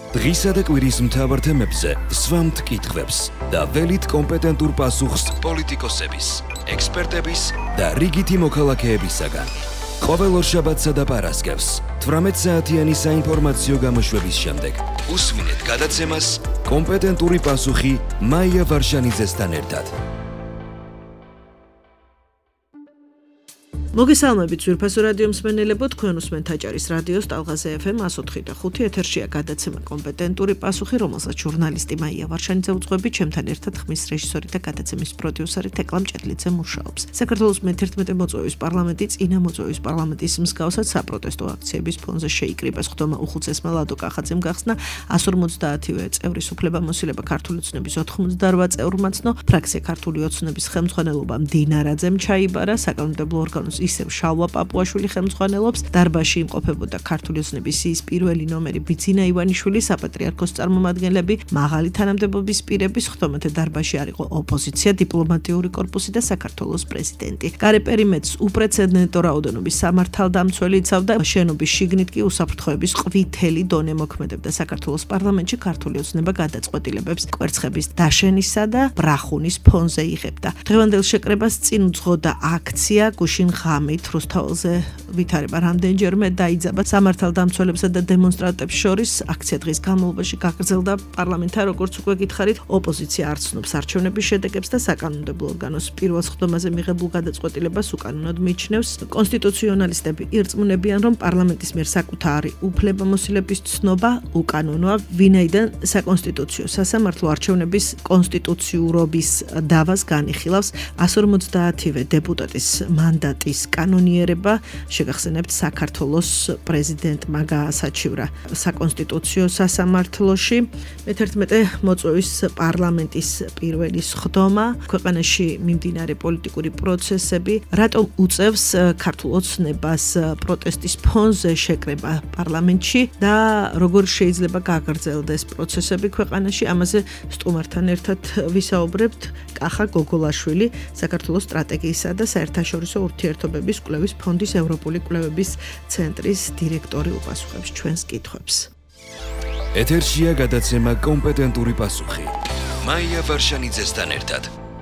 დღისა და კვირის მთავარ თემებზე სვამთ კითხვებს და ველით კომპეტენტურ პასუხს პოლიტიკოსების, ექსპერტების და რიგითი მოქალაქეებისაგან. ყოველ ორშაბათსა და პარასკევს 18 საათიანი საინფორმაციო გამოშვების შემდეგ უსმინეთ გადაცემას კომპეტენტური პასუხი მაია ვარშანიძესთან ერთად. მოგესალმებით ძვირფასო რადიო მსმენელებო, თქვენ უსმენთ აჭარის რადიოს ტალღაზე FM 104.5 ეთერშია გადაცემა კომპეტენტური პასუხი, რომელსაც ჟურნალისტი მაია ვარშანიძე უძღვებით, ჩემთან ერთად ხმის რეჟისორი და გადაცემის პროდიუსერი თეკლამ ჭედლიძე მუშაობს. საქართველოს მე-11 მოწვევის პარლამენტი წინა მოწვევის პარლამენტის მსგავსად საპროტესტო აქციების ფონზე შეიკრიბა. ხდომა უხუცესმა ლადო კახაძემ გახსნა 150-ვე წევრის უფლებამოსილება ქართული ოცნების 88 წევრმაცნო, ფრაქცია ქართული ოცნების ხელმძღვანელობა მდინარაძემ ჩაიბარა, საკანონმდებლო ორგანოს ისევ შალვა პაპუაშვილი ხელმძღვანელობს. დარბაზში იმყოფებოდა ქართული ოცნების სიის პირველი ნომერი ბიძინა ივანიშვილი, საპატრიარქოს წარმომადგენლები, მაღალი თანამდებობის პირები, ხდომათა დარბაზში არ იყო ოპოზიცია, დიპლომატიური კორპუსი და საქართველოს პრეზიდენტი. გარე პერიმეტრს უპრეცედენტო რაოდენობის სამართალდამცველი იცავდა, შენობის შიგნით კი უსაფრთხოების ყვითელი დონე მოქმედებდა. საქართველოს პარლამენტში ქართული ოცნება გადაწყვეტილებებს კვერცხების დაშენისა და ბრახუნის ფონზე იღებდა. დღევანდელ შეკრებას წინ უძღოდა აქცია გუშინ ღამით რუსთაველზე ვითარება რამდენჯერმე დაიძაბა სამართალდამცველებსა და დემონსტრანტებს შორის. აქცია დღის განმავლობაში გაგრძელდა პარლამენტთან, როგორც უკვე გითხარით, ოპოზიცია არ ცნობს არჩევნების შედეგებს და საკანონმდებლო ორგანოს პირველ ხდომაზე მიღებულ გადაწყვეტილებას უკანონოდ მიიჩნევს. კონსტიტუციონალისტები ირწმუნებიან, რომ პარლამენტის მიერ საკუთარი უფლებამოსილების ცნობა უკანონოა, ვინაიდან საკონსტიტუციო სასამართლო არჩევნების კონსტიტუციურობის დავას განიხილავს. 150-ვე დეპუტატის მანდატის კანონიერება შეგახსენებთ საქართველოს პრეზიდენტმა გაასაჩივრა საკონსტიტუციო სასამართლოში. მე-11 მოწვევის პარლამენტის პირველი ხდომა, ქვეყანაში მიმდინარე პოლიტიკური პროცესები, რატომ უწევს ქართულ ოცნებას პროტესტის ფონზე შეკრება პარლამენტში და როგორ შეიძლება გაგრძელდეს პროცესები ქვეყანაში. ამაზე სტუმართან ერთად ვისაუბრებთ. კახა გოგოლაშვილი, საქართველოს სტრატეგიისა და საერთაშორისო ურთიერთობების კვლევის ფონდის ევროპული კვლევების ცენტრის დირექტორი უპასუხებს ჩვენს კითხვებს. ეთერშია გადაცემა კომპეტენტური პასუხი მაია ვარშანიძესთან ერთად.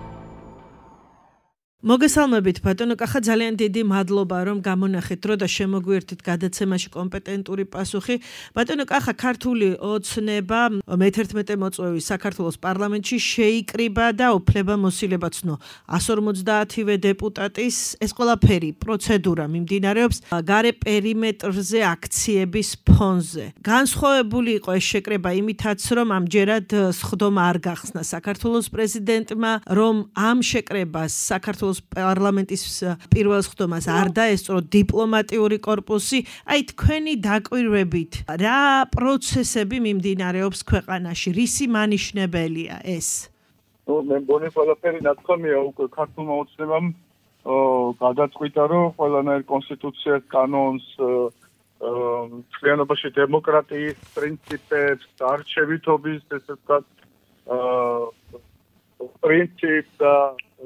მოგესალმებით ბატონო კახა, ძალიან დიდი მადლობა რომ გამონახეთ დრო და შემოგვიერთეთ გადაცემაში კომპეტენტური პასუხი. ბატონო კახა, ქართული ოცნება მე-11 მოწვევის საქართველოს პარლამენტში შეიკრიბა და უფლებამოსილება ცნო 150-ვე დეპუტატის. ეს ყველაფერი პროცედურა მიმდინარეობს გარე პერიმეტრზე აქციების ფონზე. განსხვავებული იყო ეს შეკრება იმითაც, რომ ამჯერად ხდომა არ გახსნა საქართველოს პრეზიდენტმა, რომ ამ შეკრებას საქართველოს პარლამენტის პირველ ხდომას არ დაესწრო დიპლომატიური კორპუსი. აი, თქვენი დაკვირვებით, რა პროცესები მიმდინარეობს ქვეყანაში, რისი მანიშნებელია ეს? მე მგონი ყველაფერი ნათქვამია უკვე ქართულმა ოცნებამ გადაწყვიტა, რომ ყველანაირ კონსტიტუციას, კანონს, მთლიანობაში დემოკრატიის პრინციპებს, არჩევითობის, ესე ვთქვათ, პრინციპს და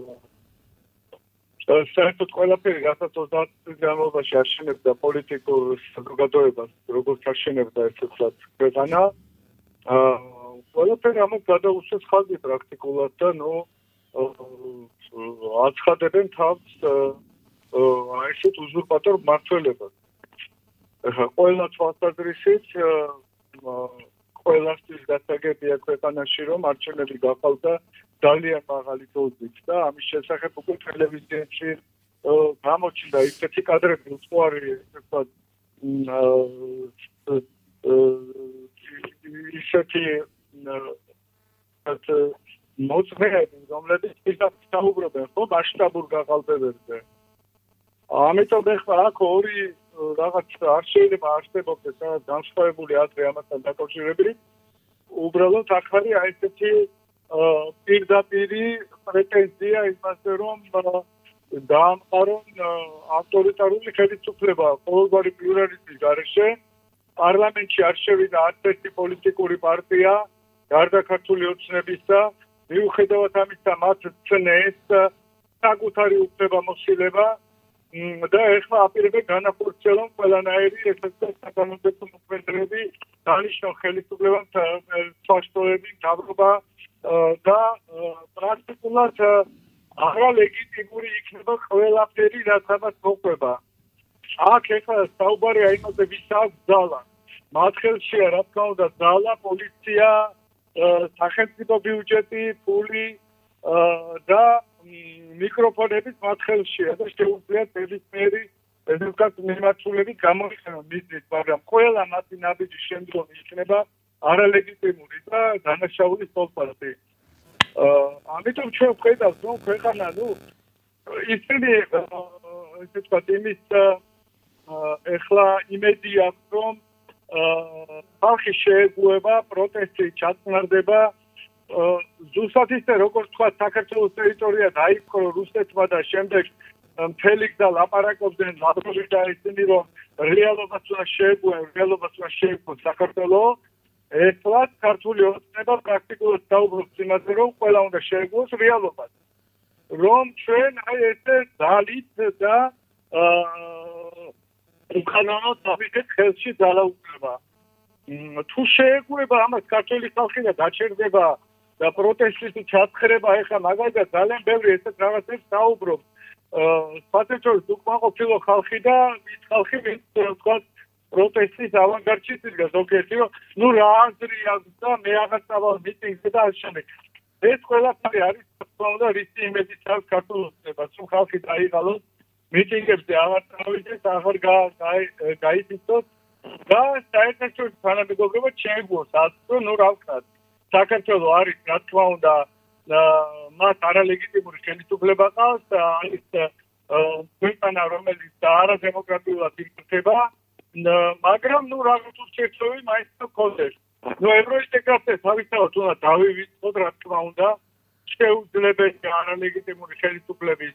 საერთოდ ყველაფერი, რასაც 30 წლის განმავლობაში აშენებდა პოლიტიკურ საზოგადოებას, როგორც აშენებდა ესე ვთქვათ ქვეყანა, ყველაფერი ამას გადაუშვეს ხალხი პრაქტიკულად და აცხადებენ თავს ესეთ უზურპატორ მმართველებას. ყველა თვალსაზრისით ყველასთვის გასაგებია ქვეყანაში, რომ არჩევნები გახავდა ძალიან მაღალი დოზით და ამის შესახებ უკვე ტელევიზიაში გამოჩნდა ისეთი კადრები, უწყوارი, ესე ვთქვათ, ისეთი მოწმეები, რომლებიც პირდაპირ საუბრობენ მასშტაბურ გაყალბებებზე. ამიტომ ეხლა აქ ორი რაღაც არ შეიძლება არსებობდეს რაღაც განსხვავებული აზრი ამასთან დაკავშირებით. უბრალოდ აქ არის აი ესეთი პირდაპირი პრეტენზია იმაზე, რომ დაამყარონ ავტორიტარული ხელისუფლება ყოველგვარი პლურალიზმის გარეშე. პარლამენტში არ შევიდა არც ერთი პოლიტიკური პარტია, გარდა ქართული ოცნებისა, მიუხედავად ამისა მათ ცნეს საკუთარი უფლებამოსილება და ეხლა აპირებენ განახორციელონ ყველანაირი ესაკანონმდებლო მოქმედებები, დანიშნონ ხელისუფლებამ საშუალებები დაბრობა და პრაქტიკულად აღრალეგიტიმური იქნება ყველაფერი, რაც ამას მოყვება. აქ ეხლა საუბარია იმაზე, ვის აქვს ძალა. მათ ხელშია, რა თქმა უნდა, ძალა, პოლიცია, სახელმწიფო ბიუჯეტი, ფული და მიკროფონები მათ ხელშია და შეუძლიათ ნებისმიერი მიმართულებით გამოიხსენონ მიზნით, მაგრამ ყველა მათი ნაბიჯი შემდგომი იქნება არალეგიტიმური და დანაშაული სტოპასი. ამიტომ ჩვენ ვხედავთ, რომ ქვეყანა, ისინი ესე ვთქვათ, იმის ეხლა იმედი აქვს, რომ ხალხი შეეგუება, პროტესტი ჩაწნარდება, ზუსტად ისე როგორც თქვა საქართველოს ტერიტორია დაიპყრო რუსეთმა და შემდეგ მთელი გზა ლაპარაკობდნენ ლავროვი და ისინი, რომ რეალობას უნდა შეეგუონ საქართველოს. ეხლა ქართული ოცნება პრაქტიკულად საუბრობს იმაზე, რომ ყველა უნდა შეეგუოს რეალობას. რომ ჩვენ ესე ძალით და უკანონო დავიღეთ ხელში ძალაუფლება. თუ შეეგუება ამას ქართული ხალხი და დაჩერდება და პროტესტის ჩაცხრება, ეხლა მაგალითად ძალიან ბევრი ესეთ რაღაცებს საუბრობს. სპეციალურად უკმაყოფილო ხალხი და ის ხალხი, ვინც თქვათ პროტესტის ავანგარდში იდგა ზოგიერთი, რომ რა აზრი აქვს და მე აღარ წავალ მიტინგზე და ამ შემდეგ. ეს ყველაფერი არის თქმა უნდა რისი იმედით აქვს ქართულ ოცნებას, რომ ხალხი დაიღალოს მიტინგებზე აღარ წავიდეს, აღარ გაიფიცოს და საერთაშორისო თანამეგობრობა შეეგუოს ასე, რომ რა ვქნათ. საქართველოს არის, რა თქმა უნდა, მას არალეგიტიმური ხელისუფლება ყავს, არის ქვეყანა, რომელიც არადემოკრატიულად იმყოფება, მაგრამ რაღაც ურთიერთობები მაინც გქონდეს. ევროინტეგრაცია თავისთავად უნდა დავივიწყოთ, რა თქმა უნდა, შეუძლებელია არალეგიტიმური ხელისუფლების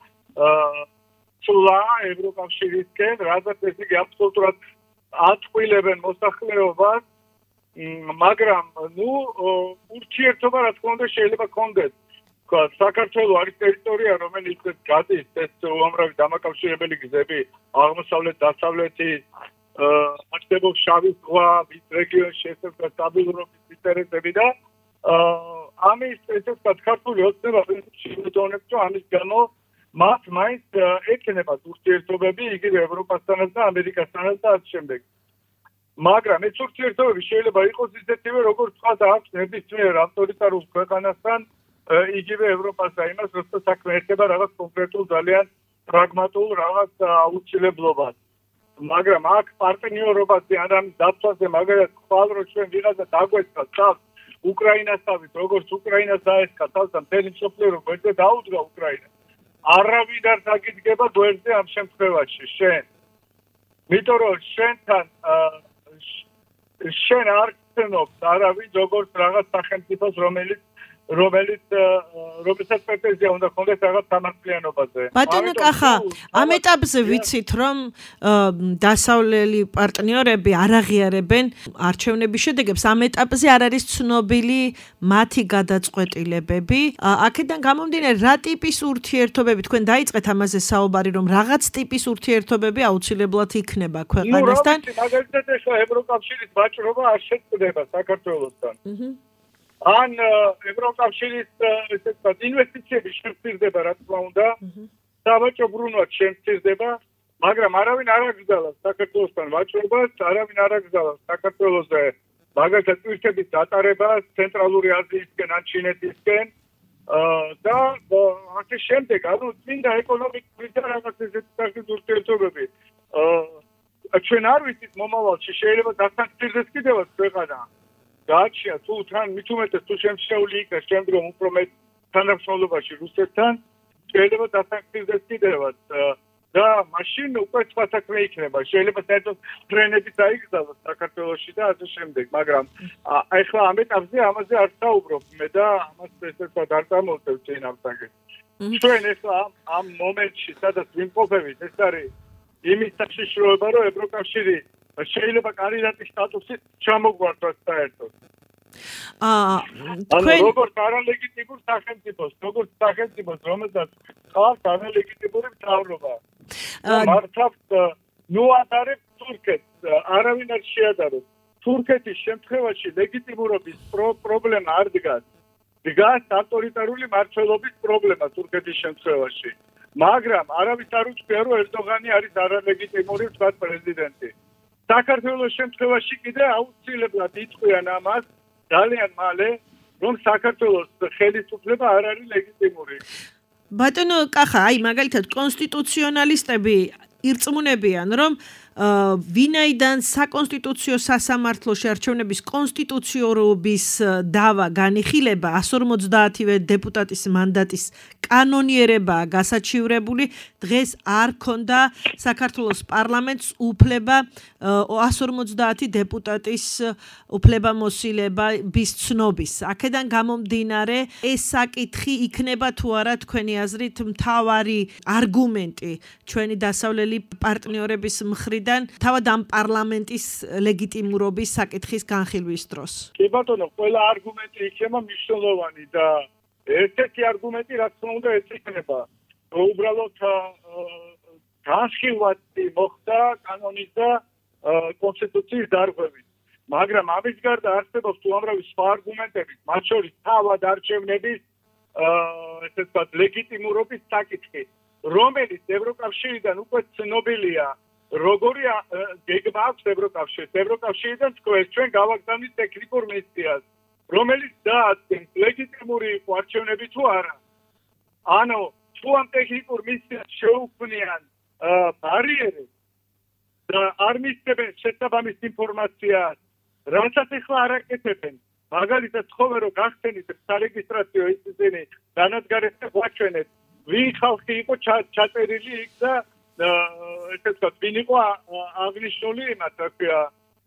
ცვლა ევროკავშირისკენ, რადგან ეს იგი აბსოლუტურად აწყვილებენ მოსახლეობას, მაგრამ ურთიერთობა რა თქმა უნდა შეიძლება გქონდეს. საქართველოს არის ტერიტორია, რომელიც გადის ეს უამრავი დამაკავშირებელი გზები, აღმოსავლეთ-დასავლეთის, არსებობს შავი ზღვა, მის რეგიონში ესეც სტაბილურობის ინტერესები და ამის ესე ვთქვათ, ქართული ოცნება შემოწონებს, რომ ამის გამო მათ მაინც ექნება ურთიერთობები იგივე ევროპასთანაც და ამერიკასთანაც და ამ შემდეგ. მაგრამ ეს ურთიერთობები შეიძლება იყოს ისეთივე, როგორც თქვათ, აქვს ნებისმიერ ავტორიტარულ ქვეყანასთან, იგივე ევროპასა იმას, როცა საქმე ეხება რაღაც კონკრეტულ ძალიან პრაგმატულ რაღაც აუცილებლობას. მაგრამ აქ პარტნიორობაზე ან ამის დაცვაზე მაგალითად ხვალ რო ჩვენ ვიღაცა დაგვეცდა თავს უკრაინასთავით, როგორც უკრაინას დაესხა თავს და მთელი მსოფლიო რო გვერდზე დაუდგა უკრაინა. არავინ არ დაგიდგება გვერდზე ამ შემთხვევაში შენ. იმიტომ რომ შენ არ გწნობს არავინ როგორც რაღაც სახელმწიფოს, რომელსაც პრეტენზია უნდა ქონდეს რაღაც სამართლიანობაზე. ბატონო კახა, ამ ეტაპზე ვიცით, რომ დასავლელი პარტნიორები არ აღიარებენ არჩევნების შედეგებს. ამ ეტაპზე არ არის ცნობილი მათი გადაწყვეტილებები. აქედან გამომდინარე, რა ტიპის ურთიერთობები თქვენ დაიწყეთ ამაზე საუბარი, რომ რაღაც ტიპის ურთიერთობები აუცილებლად იქნება ქვეყანასთან? მაგალითად ახლა ევროკავშირის ვაჭრობა არ შეწყდება საქართველოსთან. ან ევროკავშირის ესე ვთქვათ ინვესტიციები შემცირდება, რა თქმა უნდა, სავაჭრო ბრუნვაც შემცირდება, მაგრამ არავინ არ აგრძელავს საქართველოსთან ვაჭრობას, არავინ არ აგრძელავს საქართველოზე მაგალითად ტვირთების დატარებას ცენტრალური აზიისკენ ან ჩინეთისკენ და ასე შემდეგ, ანუ წინდა ეკონომიკური და რაღაც ესეთი ურთიერთობები. ჩვენ არ ვიცით მომავალში შეიძლება დასანქცირდეს კიდევაც ქვეყანა. გააჩნია თუ თან მით უმეტეს თუ შემშეული იქნება შემდგომ უფრო მეტ თანამშრომლობაში რუსეთთან, შეიძლება დასანქცირდეს კიდევაც და მაშინ უკვე სხვა საქმე იქნება. შეიძლება საერთოდ ტრენები დაიგრძელოს საქართველოში და ასე შემდეგ, მაგრამ ახლა ამ ეტაპზე ამაზე არ საუბრობ მე და ამას ესე ვთქვათ არ წამოვწევ წინ ამ საკითხს. ჩვენ ახლა ამ მომენტში სადაც ვიმყოფებით, ეს არის იმის საშიშროება, რომ ევროკავშირი შეიძლება კანდიდატის სტატუსით ჩამოგვარდოს საერთოდ. თქვენ როგორც არალეგიტიმურ სახელმწიფოს, რომელსაც ხალხს არალეგიტიმური მთავრობა მართავს ნუადარებს თურქეთს, არავინ არ შეადაროს. თურქეთის შემთხვევაში ლეგიტიმურობის პრობლემა არ დგას. დგას ავტორიტარული მმართველობის პრობლემა თურქეთის შემთხვევაში. მაგრამ არავის არ უცბია, რომ ერდოღანი არის არალეგიტიმური თქვა პრეზიდენტი. საქართველოს შემთხვევაში კიდე აუცილებლად იწყვიან ამას ძალიან მალე, რომ საქართველოს ხელისუფლება არ არის ლეგიტიმური. ბატონო კახა, აი მაგალითად კონსტიტუციონალისტები ირწმუნებიან, რომ ვინაიდან საკონსტიტუციო სასამართლოში არჩევნების კონსტიტუციურობის დავა განიხილება 150-ვე დეპუტატის მანდატის კანონიერებაა გასაჩივრებული, დღეს არ ქონდა საქართველოს პარლამენტს უფლება 150 დეპუტატის უფლებამოსილების ცნობის. აქედან გამომდინარე, ეს საკითხი იქნება თუ არა თქვენი აზრით მთავარი არგუმენტი ჩვენი დასავლელი პარტნიორების მხრიდან თავად ამ პარლამენტის ლეგიტიმურობის საკითხის განხილვის დროს. კი ბატონო, ყველა არგუმენტი იქნება მნიშვნელოვანი და ერთ-ერთი არგუმენტი რაც უნდა ეს იქნება, რომ უბრალოდ განხილვაც მოხდა კანონის და კონსტიტუციის დარღვევით. მაგრამ ამის გარდა არსებობს უამრავი სხვა არგუმენტები, მათ შორის თავად არჩევნების ესე ვთქვათ ლეგიტიმურობის საკითხი, რომელიც ევროკავშირიდან უკვე ცნობილია. როგორი გეგმა აქვს ევროკავშირს? ევროკავშირიდან თქვენ ჩვენ გავაგზავნით ტექნიკურ მისიას, რომელიც დაადგენს ლეგიტიმური იყო არჩევნები თუ არა. ანუ თუ ამ ტექნიკურ მისიას შეუქმნიან ბარიერებს და არ მისცემენ შესაბამის ინფორმაციას, რასაც ახლა არ აკეთებენ. მაგალითად, ხომ რომ გახსენით სარეგისტრაციო ისინი დანადგარებს და გვაჩვენეთ, ვინ ხალხი იყო ჩაწერილი იქ და ესე ვთქვათ, ვინ იყო აღნიშნული იმას, რა ქვია,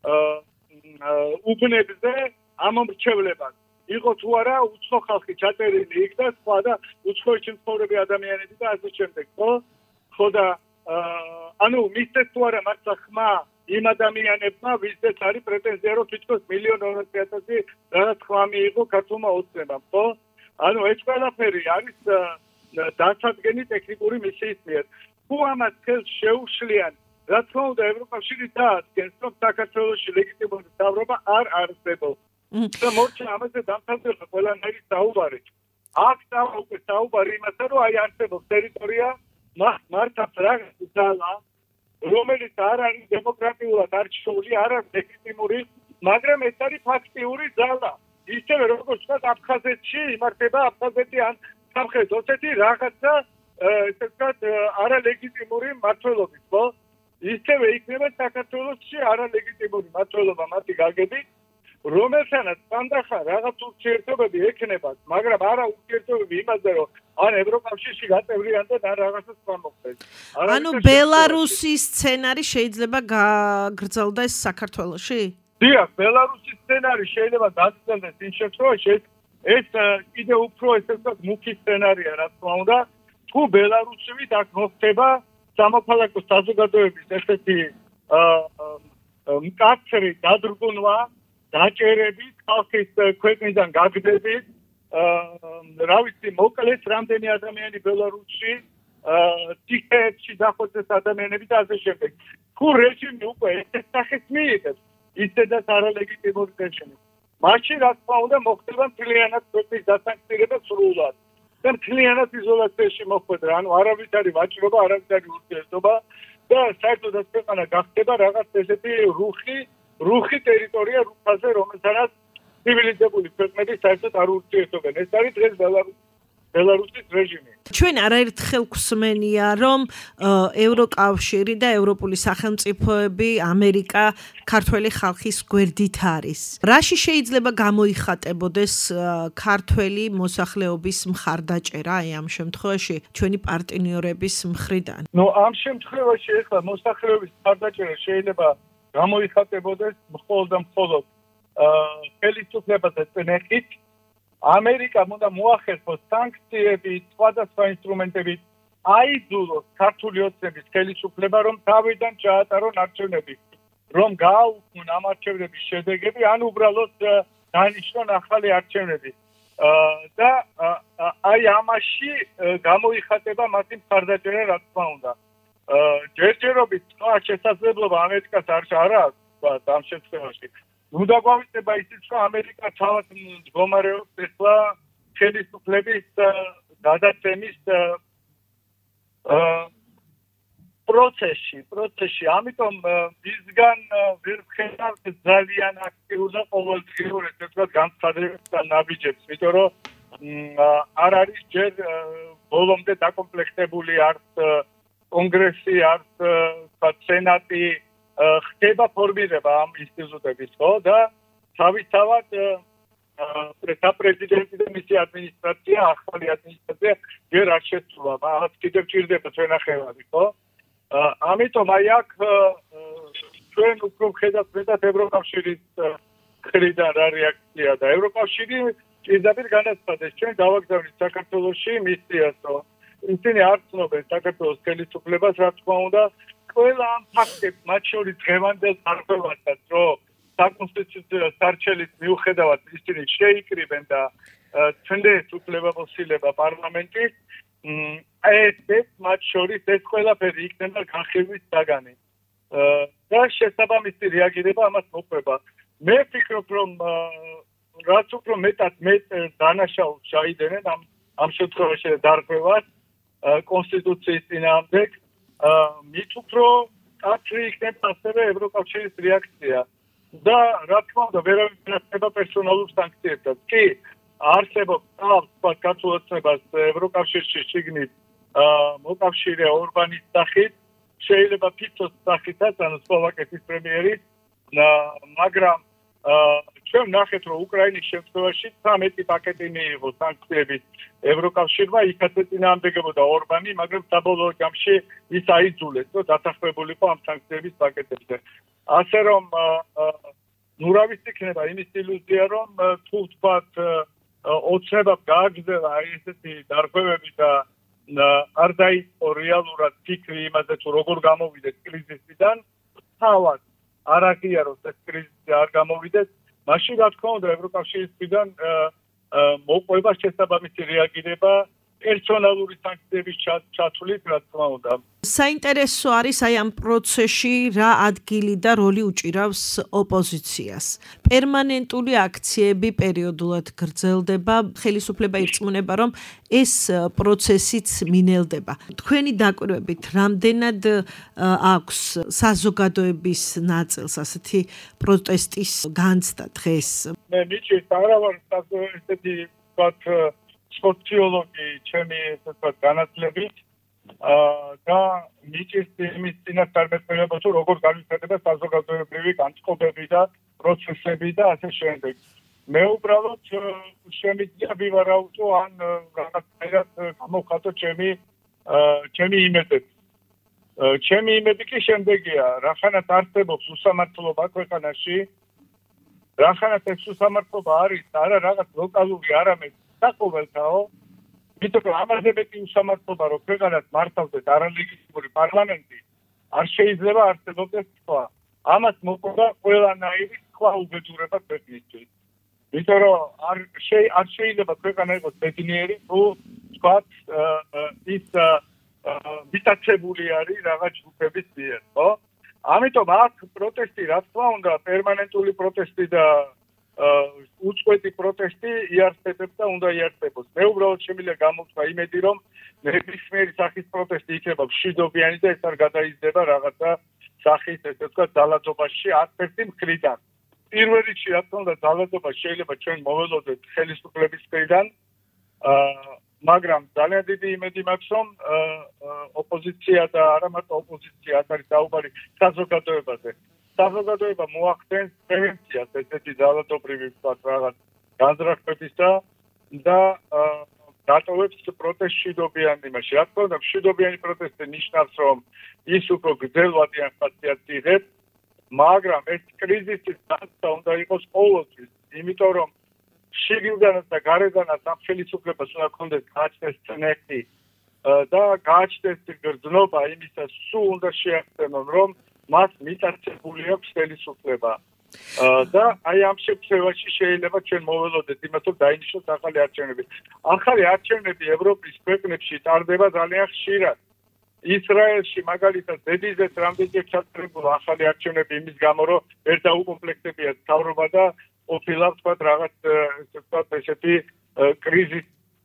უბნებზე ამ მრჩევლებად. იყო თუ არა უცხო ხალხი ჩაწერილი იქ და სხვა და უცხოეთში მცხოვრები ადამიანები და ასე შემდეგ, ხო? ხო და ანუ მისცეს თუ არა მართლა ხმა იმ ადამიანებმა, ვისაც არის პრეტენზია, რომ თითქოს 1,200,000 რაღაც ხმა მიიღო ქართულმა ოცნებამ, ხო? ანუ ეს ყველაფერი არის დასადგენი ტექნიკური მისიის მიერ. თუ ამას ხელს შეუშლიან, რა თქმა უნდა, ევროკავშირი დაადგენს, რომ საქართველოში ლეგიტიმური მთავრობა არ არსებობს. და მორჩა ამაზე დამთავრდა ყველანაირი საუბარი. აქ უკვე საუბარი იმასა, რომ აი არსებობს ტერიტორია, მართავს რაღაც ძალა, რომელიც არ არის დემოკრატიულად არჩეული, არ არის ლეგიტიმური, მაგრამ ეს არის ფაქტიური ძალა. ისევე როგორც თქვა აფხაზეთში იმართება აფხაზეთი ან სამხრეთ ოსეთი რაღაცა ესე ვთქვათ არალეგიტიმური მმართველობით, ხო? ისევე იქნება საქართველოში არალეგიტიმური მმართველობა მათი გაგებით, რომელთანაც ხანდახან რაღაც ურთიერთობები ექნებათ, მაგრამ არა ურთიერთობები იმაზე, რომ ან ევროკავშირში გაწევრიანდეთ, ან რაღაცა სხვა მოხდეს. ანუ ბელარუსის სცენარი შეიძლება გაგრძელდეს საქართველოში? დიახ, ბელარუსის სცენარი შეიძლება გაგრძელდეს იმ შემთხვევაში, ეს კიდე უფრო ესე ვთქვათ მუქი სცენარია, რა თქმა უნდა. თუ ბელარუსივით აქ მოხდება სამოქალაქო საზოგადოების ესეთი მკაცრი დադրგუნვა, დაჭერებით, ხალხის ქვეყნიდან გაგდებით, რა ვიცი, მოკლეს რამდენი ადამიანი ბელარუსში, ტიკეტში დახოცეს ადამიანები და ასე შემდეგ. თუ რეჟიმი უკვე ეს სახეს მიიღებს, ისედაც არალეგიტიმური რეჟიმი. მაშინ რა თქმა უნდა მოხდება მთლიანად ქვეყნის დასანქცირება სრულად. და მთლიანად იზოლაციაში მოხვედრა, ანუ არავის არის ვაჭრობა, არავის არის ურთიერთობა და საერთოდ ეს ქვეყანა გახდება რაღაც ესეთი რუხი ტერიტორია რუხაზე, რომელთანაც ცივილიზებული ქვეყნები საერთოდ არ ურთიერთობენ. ეს არის დღეს ბელარუსის რეჟიმი. ჩვენ არაერთხელ გვსმენია, რომ ევროკავშირი და ევროპული სახელმწიფოები, ამერიკა ქართველი ხალხის გვერდით არის. რაში შეიძლება გამოიხატებოდეს ქართველი მოსახლეობის მხარდაჭერა აი ამ შემთხვევაში ჩვენი პარტნიორების მხრიდან? ამ შემთხვევაში ახლა მოსახლეობის მხარდაჭერა შეიძლება გამოიხატებოდეს მხოლოდ და მხოლოდ ხელისუფლებაზე წნეხით. ამერიკამ უნდა მოახერხოს სანქციები, სხვადასხვა ინსტრუმენტები, აიძულოს ქართული ოცნების ხელისუფლება, რომ თავიდან ჩაატარონ არჩევნები, რომ გააუქმონ ამ არჩევნების შედეგები, ან უბრალოდ დანიშნონ ახალი არჩევნები. და აი ამაში გამოიხატება მათი მხარდაჭერა, რა თქმა უნდა. ჯერჯერობით სხვა შესაძლებლობა ამერიკას არ აქვს ამ შემთხვევაში. უნდა გვავიწყდება ისიც, რომ ამერიკა თავად მდგომარეობს ახლა ხელისუფლების გადაცემის პროცესში. ამიტომ მისგან ვერ ვხედავთ ძალიან აქტიურ და ყოველდღიურ ესეთ განცხადებებს და ნაბიჯებს, იმიტომ რომ არ არის ჯერ ბოლომდე დაკომპლექტებული არც კონგრესი, არც სენატი, ხდება ფორმირება ამ ინსტიტუტების, ხო? და თავისთავად პრეზიდენტი და მისი ადმინისტრაცია, ახალი ადმინისტრაცია ჯერ არ შეცვლა, რაღაც კიდევ ჭირდება ჩვენახევარი, ხო? ამიტომ აი აქ ჩვენ უფრო ვხედავთ მეტად ევროკავშირის მხრიდან რა რეაქცია და ევროკავშირი პირდაპირ განაცხადეს, ჩვენ გავაგზავნით საქართველოში მისიას, რომ ისინი არ ცნობენ საქართველოს ხელისუფლებას, რა თქმა უნდა, ყველა ამ ფაქტებს, მათ შორის დღევანდელ დარღვევასაც, რომ საკონსტიტუციო სარჩელის მიუხედავად ისინი შეიკრიბენ და თნდეს უფლებამოსილება პარლამენტის, ეს მათ შორის ეს ყველაფერი იქნება განხილვის საგანი. და შესაბამისი რეაგირება ამას მოყვება. მე ვფიქრობ, რომ რაც უფრო მეტად დანაშაულს ჩაიდენენ ამ შემთხვევაში დარღვევას კონსტიტუციის წინააღმდეგ, მით უფრო მკაცრი იქნება ასევე ევროკავშირის რეაქცია. და რა თქმა უნდა, ვერავინ არ ხდება პერსონალურ სანქციებსაც. კი, არსებობს სხვა გაწოლებას ევროკავშირში შიგნით მოკავშირე ორბანის სახით, შეიძლება ფიცოს სახითაც, ანუ სლოვაკეთის პრემიერის, მაგრამ ჩვენ ვნახეთ, რომ უკრაინის შემთხვევაში 13 პაკეტი მიიღო სანქციების ევროკავშირმა, იქაც ეწინააღმდეგებოდა ორბანი, მაგრამ საბოლოო ჯამში ის აიძულეს, რომ დათანხმებულიყო ამ სანქციების პაკეტებზე. ასე რომ ნურავის იქნება იმის ილუზია, რომ თუ ვთქვათ ოცნებად გააგრძელა ესეთი დარღვევები და არ დაიწყო რეალურად ფიქრი იმაზე, თუ როგორ გამოვიდეთ კრიზისიდან, თავად არ აღიაროს ეს კრიზისი არ გამოვიდეს, მაშინ რა თქმა უნდა ევროკავშირის მხრიდან მოყვება შესაბამისი რეაგირება პერსონალური სანქციების ჩათვლით, რა თქმა უნდა. საინტერესო არის აი ამ პროცესში რა ადგილი და როლი უჭირავს ოპოზიციას. პერმანენტული აქციები პერიოდულად გრძელდება, ხელისუფლება ირწმუნება, რომ ეს პროცესიც minelდება. თქვენი დაკვირვებით, რამდენად აქვს საზოგადოების ნაწილს ასეთი პროტესტის განცდა დღეს? მე მიჩვენს არა ვარ ესეთი ვთქვათ სოციოლოგი ჩემი ესე ვთქვათ განათლებით და მიჩვენს იმის წინასწარმეტყველება, თუ როგორ განვითარდება საზოგადოებრივი განწყობები და პროცესები და ასე შემდეგ. მე უბრალოდ შემიძლია ვივარაუდო ან რაღაცნაირად გამოვხატო ჩემი იმედები. ჩემი იმედი კი შემდეგია, რახანაც არსებობს უსამართლობა ქვეყანაში, რახანაც ეს უსამართლობა არის არა რაღაც ლოკალური, არამედ საყოველთაო, იმიტომ რომ ამაზე მეტი უსამართლობა, რომ ქვეყანას მართავდეს არალეგიტიმური პარლამენტი, არ შეიძლება არსებობდეს სხვა. ამას მოყვება ყველანაირი სხვა უბედურება ქვეყნისთვის. იმიტომ რომ არ შეიძლება ქვეყანა იყოს ბედნიერი, თუ თქვათ ის მიტაცებული არის რაღაც ჯგუფების მიერ, ხო? ამიტომ აქ პროტესტი, რა თქმა უნდა, პერმანენტული პროტესტი და უწყვეტი პროტესტი იარსებებს და უნდა იარსებოს. მე უბრალოდ შემიძლია გამოვთქვა იმედი, რომ ნებისმიერი სახის პროტესტი იქნება მშვიდობიანი და ეს არ გადაიზრდება რაღაცა სახის, ესე ვთქვათ, ძალადობაში ერთ-ერთი მხრიდან. პირველ რიგში, რა თქმა უნდა, ძალადობა შეიძლება ჩვენ მოველოდოთ ხელისუფლების მხრიდან, მაგრამ ძალიან დიდი იმედი მაქვს, რომ ოპოზიცია და არა მარტო ოპოზიცია, აქ არის საუბარი საზოგადოებაზე. საზოგადოება მოახდენს პრევენციას ესეთი ძალადობრივი რაღაც განზრახებისა და დატოვებს პროტესტ მშვიდობიან იმაში. რა თქმა უნდა, მშვიდობიანი პროტესტი ნიშნავს, რომ ის უფრო გრძელვადიან ხასიათს იღებს, მაგრამ ეს კრიზისის განცდა უნდა იყოს ყოველთვის, იმიტომ რომ შიგნიდანაც და გარედანაც ამ ხელისუფლებას უნდა ქონდეს გააჩნდეს წნეხი და გააჩნდეს გრძნობა იმისას, სულ უნდა შეახსენონ, რომ მას მიტაცებული აქვს ხელისუფლება. და აი ამ შემთხვევაში შეიძლება ჩვენ მოველოდეთ იმას, რომ დაინიშნოს ახალი არჩევნები. ახალი არჩევნები ევროპის ქვეყნებში ტარდება ძალიან ხშირად. ისრაელში მაგალითად ბედიზეთ რამდენჯერ ჩატარებულა ახალი არჩევნები იმის გამო, რომ ვერ დაუკომპლექტებია მთავრობა და ყოფილა ვთქვათ რაღაც ესეთი კრიზისი.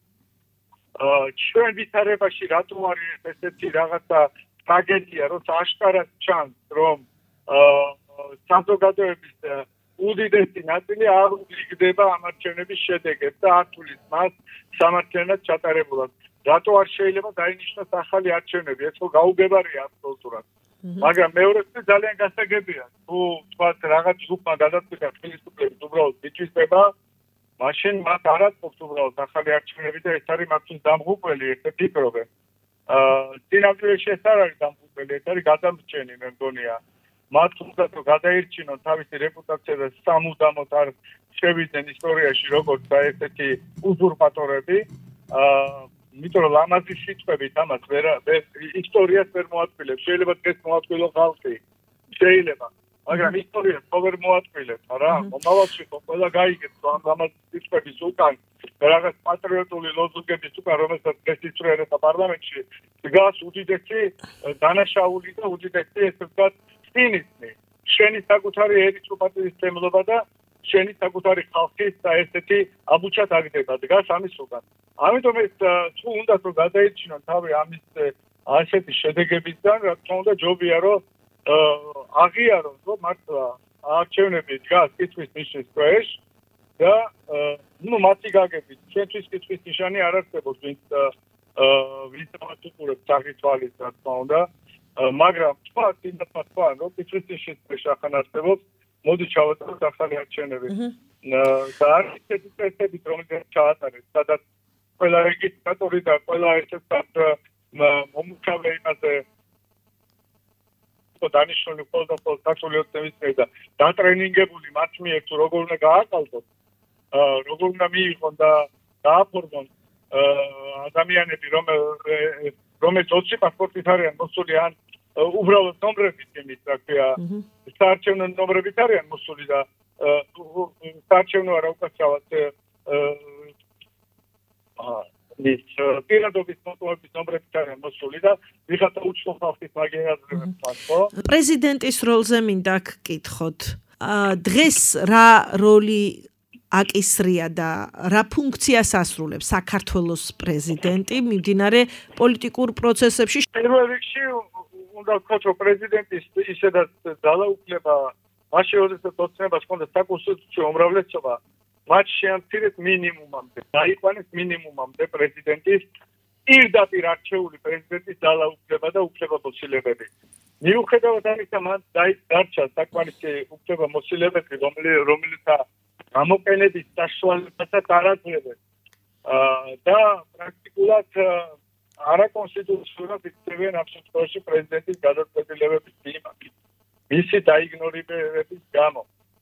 ჩვენ ვითარებაში რატო არის ესეთი რაღაცა ტრაგედია, რომ აშკარად ჩანს, რომ საზოგადოების უდიდესი ნაწილი არ იგდება ამ არჩევნების შედეგებს და არ თulis მას სამართლიანად ჩატარებულად. რატო არ შეიძლება დაინიშნოს ახალი არჩევნები? ეს ხო გაუგებარია აბსოლუტურად. მაგრამ მეორეც ძალიან გასაგებია, თუ თქვათ რაღაც ჯგუფმა გადაწყვიტა ხელისუფლების უბრალოდ მიწვება, მაშინ მათ არ აწყობს უბრალოდ ახალი არჩევნები და ეს არის მათთვის დამღუპველი, ესე ფიქრობენ. წინაპირში ეს არ არის დამღუპველი, ეს არის გადამრჩენი, მე მგონია. მათ უნდა რომ გადაირჩინონ თავისი რეპუტაცია და სამუდამოდ არ შევიდნენ ისტორიაში როგორც ესეთი უზურპატორები. იმიტომ რომ ლამაზი სიტყვებით ამას ისტორიას ვერ მოაწყვილებს. შეიძლება დღეს მოაწყვილო ხალხი. შეიძლება. მაგრამ ისტორიას ვერ მოაწყვილებს, არა? მომავალში ხო ყველა გაიგებს, რომ ამ ლამაზი სიტყვების უკან რაღაც პატრიოტული ლოზუნგების უკან, რომელსაც დღეს იწვრიალებდა პარლამენტში, დგას უდიდესი დანაშაული და უდიდესი ესე ვთქვათ სინიზმი. შენი საკუთარი ერის უპატრიოტიზმობა და შენი საკუთარი ხალხის და ესეთი აბუჩა დაგდება დგას ამის უკან. ამიტომ ეს თუ უნდა რომ გადაიჩინონ თავი ამის ასეთი შედეგებიდან, რა თქმა უნდა ჯობია რომ აღიარონ რომ მართლა არჩევნები დგას კითხვის ნიშნის ქვეშ და მათი გაგებით ჩვენთვის კითხვის ნიშანი არ არსებობს ვინც მას უყურებს სახის თვალის რა თქმა უნდა მაგრამ თქვა რომ კითხვის ნიშნის ქვეშ ახან არსებობს მოდი ჩავატაროთ ახალი არჩევნები და არის ესეთი წესები რომელიც ჩაატარეს სადაც ყველა რეგისტრატორი და ყველა ერთად მომუშავე იმაზე დანიშნული ხოლმე საშუალო წესები და დატრენინგებული მათ მიერ თუ როგორ უნდა გააყალბოთ როგორ უნდა მიიღონ და დააფორმონ ადამიანები რომელიც 20 პასპორტით არიან მოსული ან უბრალოდ ნომრებით იმით რა ქვია საარჩევნო ნომრებით არიან მოსული და საარჩევნო არა უკაცრავად ის პირადობის მოტივების ნომრებით არიან მოსული და ვიღაცა უცხო ხალხის მაგიაზრებს ხო პრეზიდენტის როლზე მინდა გკითხოთ დღეს რა როლი აკისრია და რა ფუნქციას ასრულებს საქართველოს პრეზიდენტი მიმდინარე პოლიტიკურ პროცესებში პირველ რიგში უნდა ვთქვათ რომ პრეზიდენტის ისედაც ძალაუფლება მაშინ როდესაც ოცნებას ჰქონდა საკონსტიტუციო უმრავლესობა მათ შეამცირეს მინიმუმამდე დაიყვანეს მინიმუმამდე პრეზიდენტის პირდაპირ არჩეული პრეზიდენტის ძალაუფლება და უფლებამოსილებები მიუხედავად ამისა მან დარჩა საკმარისი უფლებამოსილებები რომელიც გამოყენების საშუალებასაც არ აძლევენ და პრაქტიკულად არაკონსტიტუციურად იქცევიან ამ შემთხვევაში პრეზიდენტის გადაწყვეტილებების მიმართ მისი დაიგნორირების გამო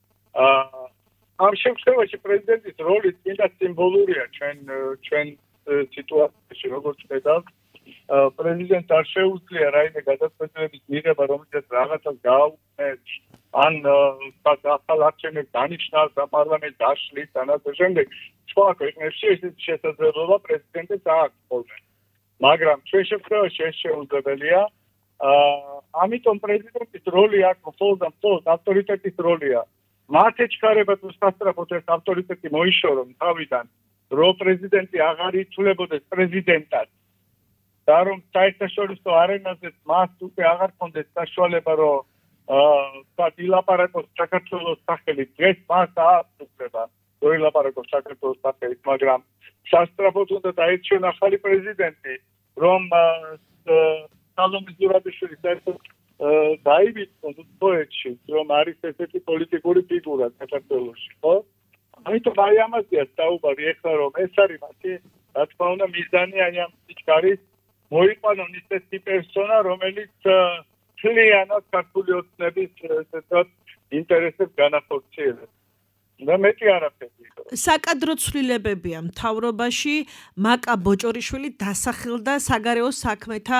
ამ შემთხვევაში პრეზიდენტის როლი წინდა სიმბოლურია ჩვენ სიტუაციაში როგორც ხედავთ პრეზიდენტს არ შეუძლია რაიმე გადაწყვეტილების მიღება რომელსაც რაღაცას გააუქმეს ან ახალ არჩევნებს დანიშნავს და პარლამენტს დაშლის და ასე შემდეგ სხვა ქვეყნებში ეს შესაძლებლობა პრეზიდენტს აქვს ხოლმე მაგრამ ჩვენ შემთხვევაში ეს შეუძლებელია ამიტომ პრეზიდენტის როლი აქ მხოლოდ ავტორიტეტის როლია მათ ეჩქარება თუ სასწრაფოდ ეს ავტორიტეტი მოიშორონ თავიდან რომ პრეზიდენტი აღარ ითვლებოდეს პრეზიდენტად და რომ საერთაშორისო არენაზე მას უკვე აღარ ჰქონდეს საშუალება რომ ილაპარაკოს საქართველოს სახელით დღეს მას აქვს უფლება რომ ილაპარაკოს საქართველოს სახელით მაგრამ სასწრაფოდ უნდა დაირჩიონ ახალი პრეზიდენტი რომ სალომე ზურაბიშვილი საერთოდ დაიბიჭოს პოეტში რომ არის ესეთი პოლიტიკური ფიგურა საქართველოში ხო ამიტომ აი ამაზეა საუბარი ეხლა რომ ეს არის მათი რა თქმა უნდა მიზანი აი ამ სიჩქარის მოიყვანონ ისეთი პერსონა რომელიც მთლიანად ქართული ოცნების ესეთ ინტერესებს განახორციელებს და მეტი არაფერი საკადრო ცვლილებებია მთავრობაში მაკა ბოჭორიშვილი დასახელდა საგარეო საქმეთა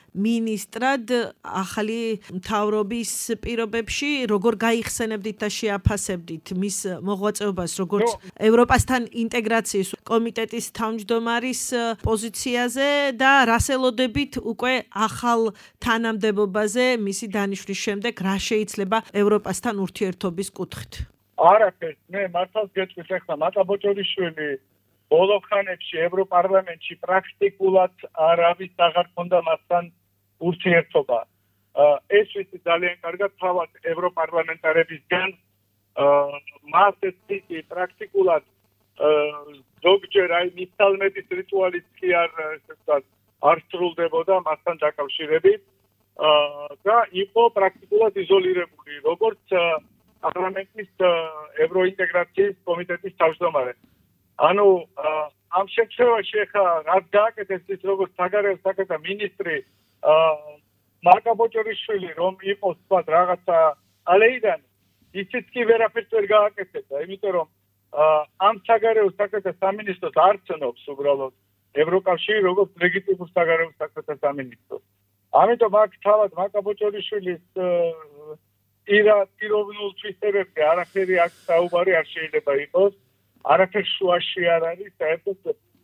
მინისტრად ახალი მთავრობის პირობებში როგორ გაიხსენებდით და შეაფასებდით მის მოღვაწეობას როგორც ევროპასთან ინტეგრაციის კომიტეტის თავმჯდომარის პოზიციაზე და რას ელოდებით უკვე ახალ თანამდებობაზე მისი დანიშვნის შემდეგ რა შეიძლება ევროპასთან ურთიერთობის კუთხით? არაფერს, მე მართლაც გეტყვით ახლა მაკაბოჭორიშვილი ბოლო ხანებში ევროპარლამენტში პრაქტიკულად არავის აღარ ჰქონდა მასთან ურთიერთობა. ეს ვიცი ძალიან კარგად თავად ევროპარლამენტარებისგან მას ეს ტიპი პრაქტიკულად ზოგჯერ აი მისწალმების რიტუალიც კი არ სრულდებოდა მასთან დაკავშირებით და იყო პრაქტიკულად იზოლირებული როგორც პარლამენტის ევროინტეგრაციის კომიტეტის თავმჯდომარე. ანუ ამ შემთხვევაში ახლა რაც გააკეთეს ის როგორც საგარეო საქმეთა მინისტრი მაკაბოჭორიშვილი რომ იყოს თქვა რაღაცა ალეიდან ისიც კი ვერაფერს ვერ გააკეთებდა, იმიტომ რომ ამ საგარეო საქმეთა სამინისტროს არ ცნობს უბრალოდ ევროკავშირი როგორც ლეგიტიმურ საგარეო საქმეთა სამინისტროს. ამიტომ აქ თავად მაკაბოჭორიშვილის პიროვნულ თვისებებზე არაფერი აქ საუბარი არ შეიძლება იყოს. არაფერს შუაში არ არის საერთოდ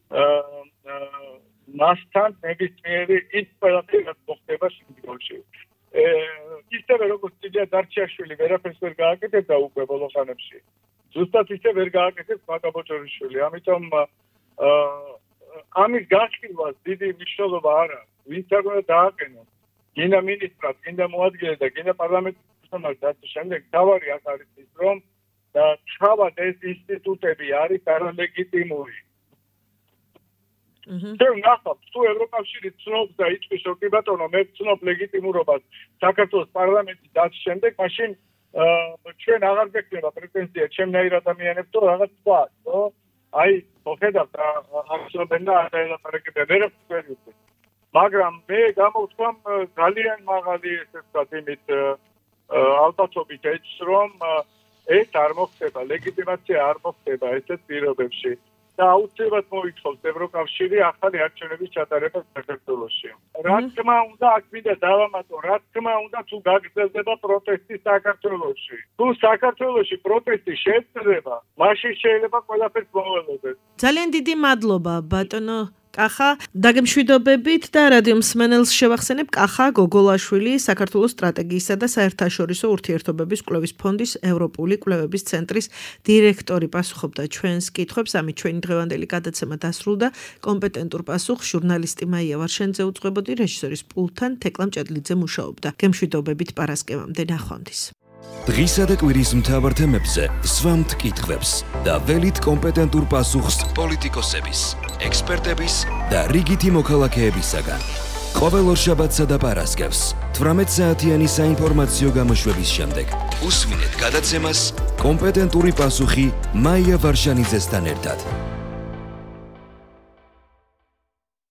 მასთან ნებისმიერი ის ყველაფერი რაც მოხდება შემდგომში. ისევე როგორც ილია დარჩიაშვილი ვერაფერს ვერ გააკეთებდა უკვე ბოლო ხანებში. ზუსტად ისე ვერ გააკეთებს მაკაბოჭორიშვილი. ამიტომ ამის გახილვას დიდი მნიშვნელობა არ აქვს. ვინც არ უნდა დააყენოს. გინდა მინისტრად, გინდა მოადგილე და გინდა პარლამენტის თავმჯდომარე და შემდეგ თავარი აქ არის ის რომ და თავად ეს ინსტიტუტები არის არალეგიტიმური. ნახავთ, თუ ევროკავშირი ცნობს და იტყვის რომ კი ბატონო, მე ვცნობ ლეგიტიმურობას საქართველოს პარლამენტის დაცვის შემდეგ, მაშინ ჩვენ აღარ გექნება პრეტენზია ჩემნაირ ადამიანებს თუ რაღაც სხვა, ხო? აი, მოხედავთ რა ახსოვენ და არ დაელაპარაკებია ვერაფერს ვერ ვიცი. მაგრამ მე გამოვთქვამ ძალიან მაღალი ესე ვთქვათ იმით ალბათობით ეჭს რომ ეს არ მოხდება, ლეგიტიმაცია არ მოხდება ესეთ პირობებში და აუცილებლად მოითხოვს ევროკავშირი ახალი არჩევნების ჩატარებას საქართველოში. რა თქმა უნდა, აქ მინდა დავამატო, რა თქმა უნდა თუ გაგრძელდება პროტესტი საქართველოში. თუ საქართველოში პროტესტი შეწდება, მაშინ შეიძლება ყველაფერს მოველოდეთ. ძალიან დიდი მადლობა ბატონო კახა, დაგემშვიდობებით და რადიო მსმენელს შევახსენებ კახა გოგოლაშვილი საქართველოს სტრატეგიისა და საერთაშორისო ურთიერთობების კვლევის ფონდის ევროპული კვლევების ცენტრის დირექტორი პასუხობდა ჩვენს კითხვებს. ამით ჩვენი დღევანდელი გადაცემა დასრულდა. კომპეტენტურ პასუხს ჟურნალისტი მაია ვარშენიძე უძღვებოდი, რეჟისორის პულტთან თეკლა მჭედლიძე მუშაობდა. გემშვიდობებით პარასკევამდე, ნახვამდის. დღისა და კვირის მთავარ თემებზე სვამთ კითხვებს და ველით კომპეტენტურ პასუხს პოლიტიკოსების, ექსპერტების და რიგითი მოქალაქეებისაგან. ყოველ ორშაბათსა და პარასკევს 18 საათიანი საინფორმაციო გამოშვების შემდეგ უსმინეთ გადაცემას კომპეტენტური პასუხი მაია ვარშანიძესთან ერთად.